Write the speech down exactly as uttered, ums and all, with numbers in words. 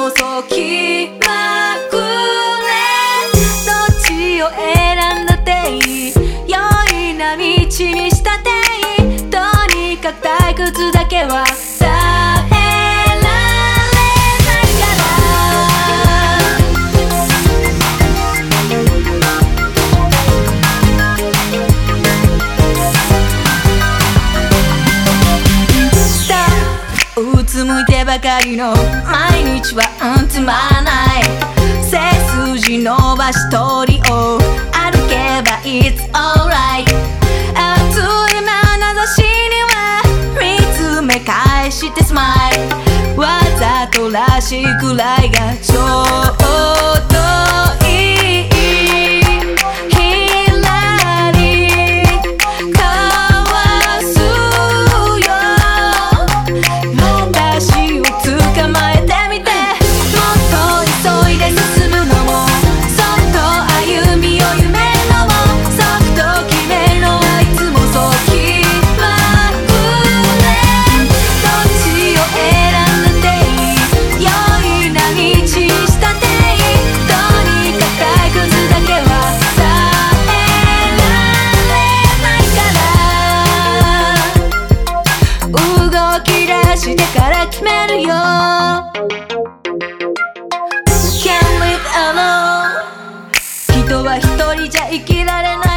もそう決まくね。どっちを選んだっていい、良いな道にしたっていい。とにかく退屈だけは耐えられないから。うつむいてばかりの毎日はうんつまらない。背筋伸ばし鳥を歩けば It's alright。 熱い眼差しには見つめ返してスマイル。わざとらしいくらいがちょうどいい。してから決めるよ。 Can't live alone。 人は一人じゃ生きられない。